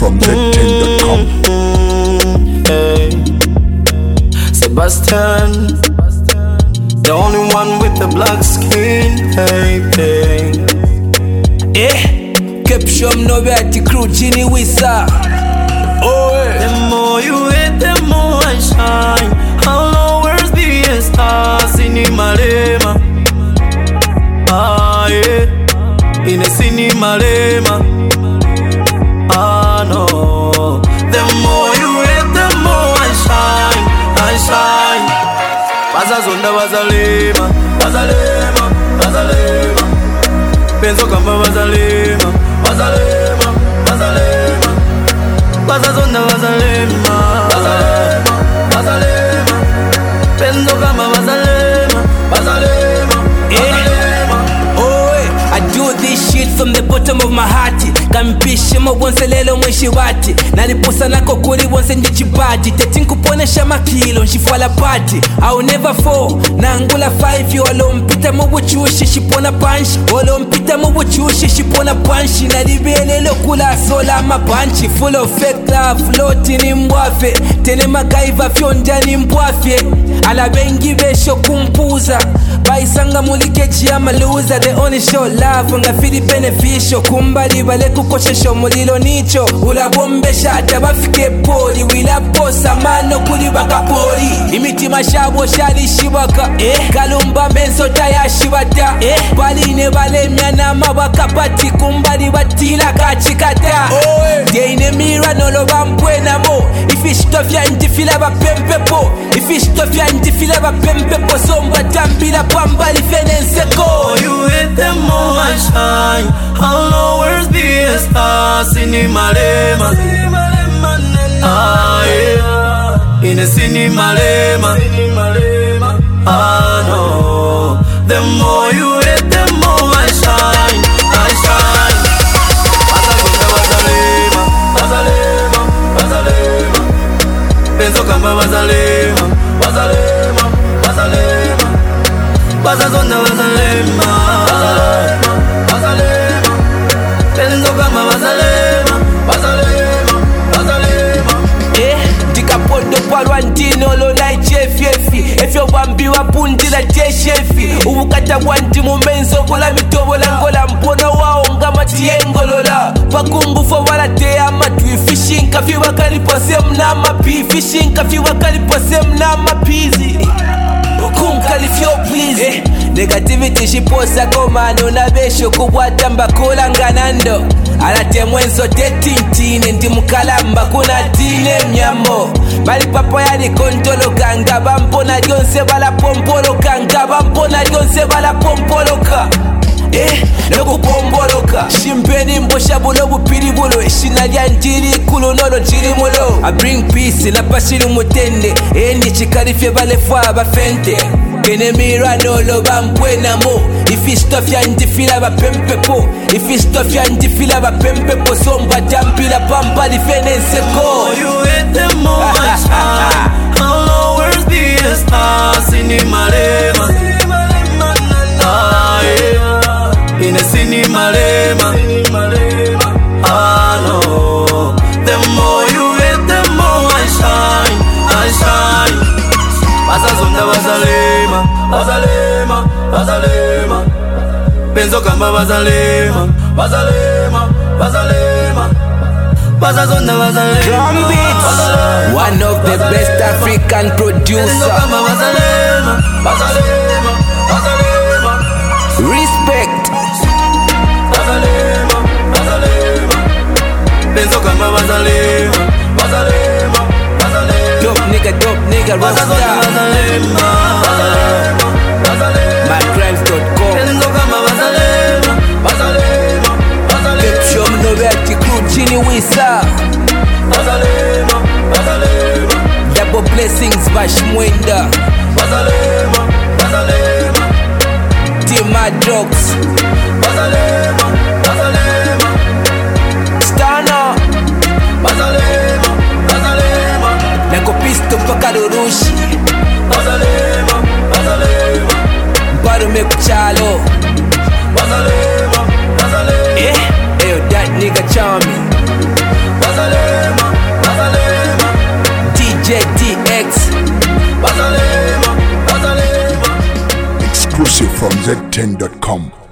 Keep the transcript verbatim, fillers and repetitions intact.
from Z ten dot com. Hey, Sebastian, the only one with the black skin. Hey, hey. Eh, Caption no better crew Genie Wisa. Oh, eh. The more you hit, the more I shine. I'll always be a star. Cinema Lema. Ah, yeah. In a cinema Lema. Ah, no. The more you hit, the more I shine. I shine. Bazazonda bazalema. Bazalema. Bazalema. Penso kamba bazalema. Bazalema. Bazalema. Bazazonda bazalema. Bazalema. Bazalema. Penso kamba bazalema. Bazalema. Bazalema. Oh, eh. I do this shit from the bottom of my heart. Kampishe mobonse lelo mweshi wati nalipusa nako kuri bonse ndichibadi tetinkuponesha makilo nshifwala pati I'll never fall nangula five yo alompita mubuchushi shipona punch olompita mubuchushi shipona punch nalibelelo kula sola mabanchi full of fake love loti ni mbwafe tene magaiva fyonda ni mbwafe ala bengi besho kumpuza baisanga mulikeji ya maluza the only show love nga fili beneficial kumbali bale kukoshesho mulilo nicho ulabombesha hata bafike poli wilaposa mano kuli bakapoli imitima shabo shali shibaka eh kalumba menso taya shibata eh baline balemya nama bakapati kumbali batila kachikata oh eh deine mira nolo bampwena mo ifishtofya ndifila bapempepo ifishtofya ndifila bapempepo somba tambila pambali fenenseko Oh, you hit the more I shine. I'll always be a star. Cinema Lema. Ah, yeah. In a cinema Lema. Ah, no. The more you hit, the more I shine. I shine. Bazalema. Bazalema. Bazalema. Penso kamba bazalema. Bazalema. Bazalema. Bazazonda bazalema. Bazalema. Bazalema. Penso kamba bazalema. Bazalema. Bazalema. eh ndikapondo palwa ndino lona ichefi efyo bambiwa pundila teshefi ubukata bwanti mumenzo kola mitobola ngola mpono wao ngama tiengolola bakungu fo balate amatwi fishing kafi bakalipose mnama pi fishing kafi bakalipose mnama pizi kunkalifyo please eh, negativity shiposa komano na besho kubwata mbakola nganando alate mwenso tetintine ndi mukalamba kuna tine mnyamo bali papa yali kontolo kanga bampona lyonse bala pompoloka nga bampona lyonse bala pompoloka eh nokupomboloka shimpeni mbosha bulo bupiri bulo eshina lya njiri kulo nolo njiri mulo I bring peace na pashiri mutende endi chikalifye bale fwa bafente kene mira nolo bampwena mo ifistofya ndifila bapempepo ifistofya ndifila bapempepo somba tampila pambali fenenseko Oh, you hit the more I shine. I'll always be a star. Cinema Lema. Ah, yeah. In a cinema Lema. Ah, no. The more you hit, the more I shine. I shine. Bazazonda bazalema. Bazalema. Bazalema. Penso kamba bazalema. Bazalema. Bazalema. Bazazonda bazalema. Drum beats, one of the best African producer. Bazalema. Bazalema. Bazalema. Respect. Bazalema. Bazalema. Penso kamba bazalema. Bazalema. Bazalema. Dope nigga, dope nigga, Bazazonda rockstar. bazalema. Bazalema. Bazalema. my crimes dot com. Penso kamba bazalema. Bazalema. Bazalema. Caption no better crew Genie Wisa. Bazalema. Bazalema. Double blessings Bash Mwenda. Bazalema. Bazalema. Team Mad Drugs. Bazalema. Bazalema. Stana. Bazalema. Bazalema. Nako pisto paka Rurushi. Bazalema. Bazalema. Mparume kuchalo. Bazalema. Bazalema. Eh, eyo that nigga charming. Bazalema. J D X. Bazalema, Bazalema. Exclusive from Z ten dot com.